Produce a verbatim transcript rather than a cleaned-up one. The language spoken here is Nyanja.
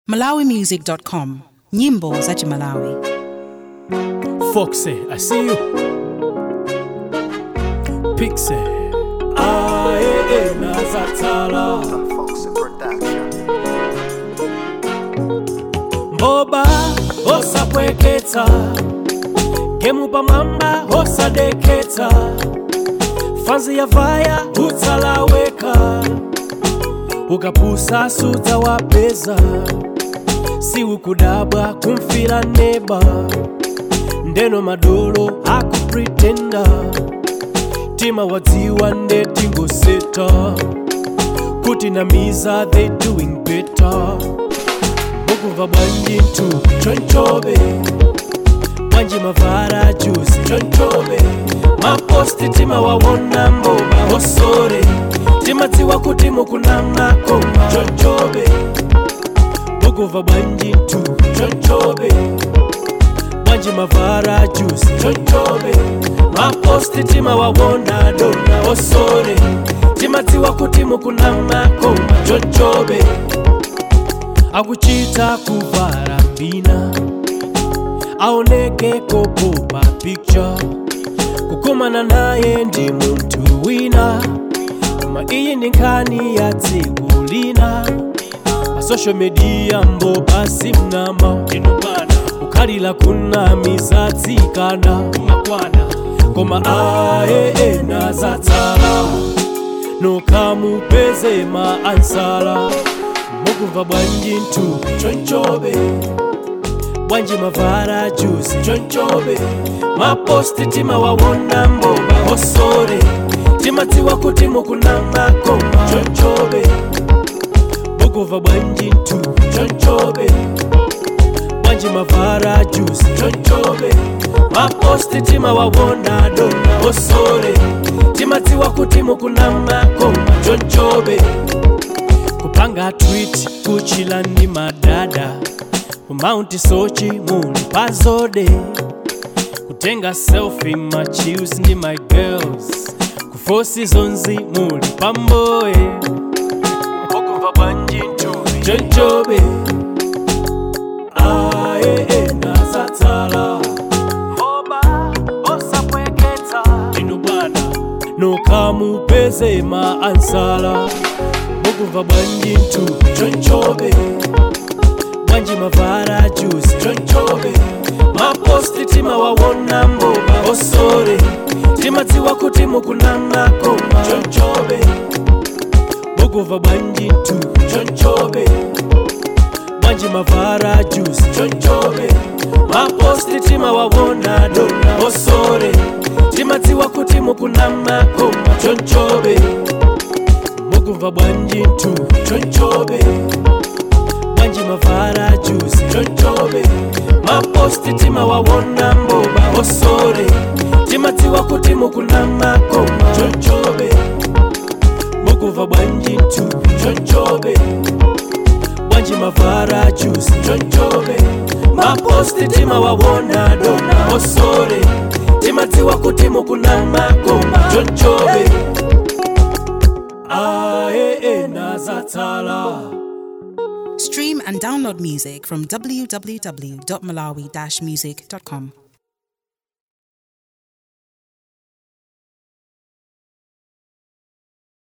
malawi music dot com. Nyimbo za Malawi. Foxy, I see you. Pixie. Ah, eh, eh, Nazatala. Foxy Production. Boba, osa pweketa. Gemu pa mamba, osa deketa. Fanzi ya vaya, utalaweka. Ukapusa suta wapeza. Si ukudabwa kumfila neba. Ndeno madolo aku pretenda. Tima wadziwa nde tingo seta. Kuti na miza they doing better. Bukuva banji ntu chonchobe. Banji mavara juice chonchobe. Maposti tima wawona mboba hosore. Tima tiwa kuti mukuna makoma chonchobe. Bukuva banji ntu chonchobe. Banji mavara juice chonchobe. Maposti tima wawona dona hosore. Tima tiwa kuti mukuna makoma chonchobe. Akuchita kuvara mbina. Aoneke kopopa picture. Kukumana naye ndi muntu wina. Kama iyi ninkani ya tigulina. Ma social media mbo basi mnama. Ukalila kuna mizati kana. Koma ae e nazatala. Nokamu peze ma ansala. Mukuva banji ntu chonchobe. Banji mavara juice chonchobe. Maposti tima wawona mboba hosore. Tima tiwa kuti mukuna makoma chonchobe. Mukuva banji ntu chonchobe. Banji mavara juice chonchobe. Maposti tima wawona dona hosore. Tima tiwa kuti mukuna makoma chonchobe. Kupanga tweet kuchila ndi madada. Kumounti sochi muli pazode. Kutenga selfie machius ndi my girls. Kufosi zonzi muli pamboe. Okuva banji ntu chonchobe. Ae e nazatala. Boba osa pweketa. Inu bana nokamu peze ma ansala. Mukuva banji ntu chonchobe. Banji mavara juice chonchobe. Maposti tima wawona mboba hosore. Tima tiwa kuti mukuna makoma chonchobe. Mukuva banji ntu chonchobe. Banji mavara juice chonchobe. Maposti tima wawona dona hosore. Tima tiwa kuti mukuna makoma chonchobe. Mukuva banji ntu chonchobe. Banji mavara juice chonchobe. Maposti tima wawona mboba hosore. Tima tiwa kuti mukuna makoma chonchobe. Mukuva banji ntu chonchobe. Banji mavara juice chonchobe. Maposti tima wawona dona hosore. Tima tiwa kuti mukuna makoma chonchobe. Ae e nazatala. Stream and download music from w w w dot malawi dash music dot com.